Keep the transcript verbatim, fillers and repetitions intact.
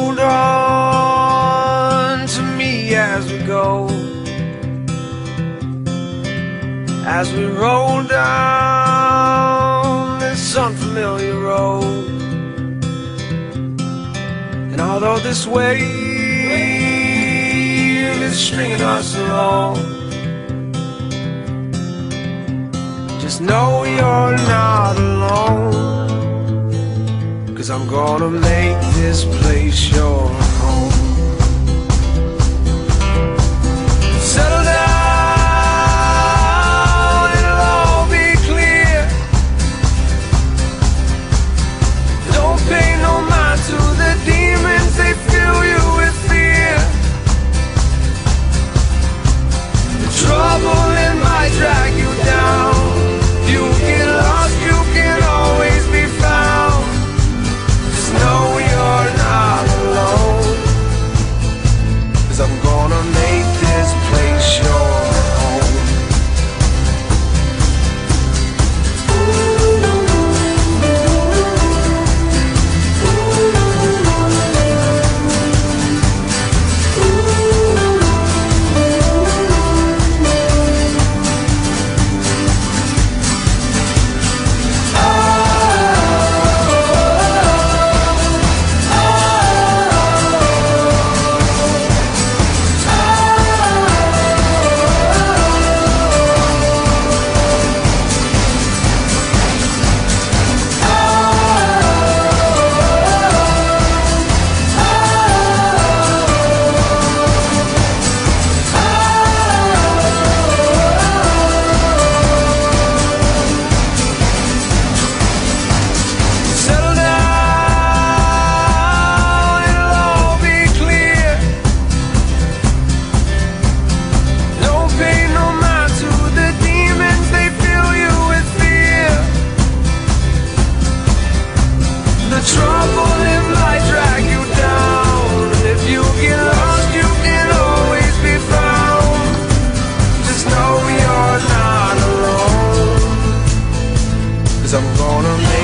hold on to me as we go, as we roll down this unfamiliar road. And although this wave is stringing us along, just know you're not alone, 'cause I'm gonna make this place your home. Settle down, it'll all be clear. Don't pay no mind to the demons, they fill you with fear. The trouble, it might drag you down. You get lost, you can always be found. Just know you're not alone, 'cause I'm gonna make this place your home. I'm gonna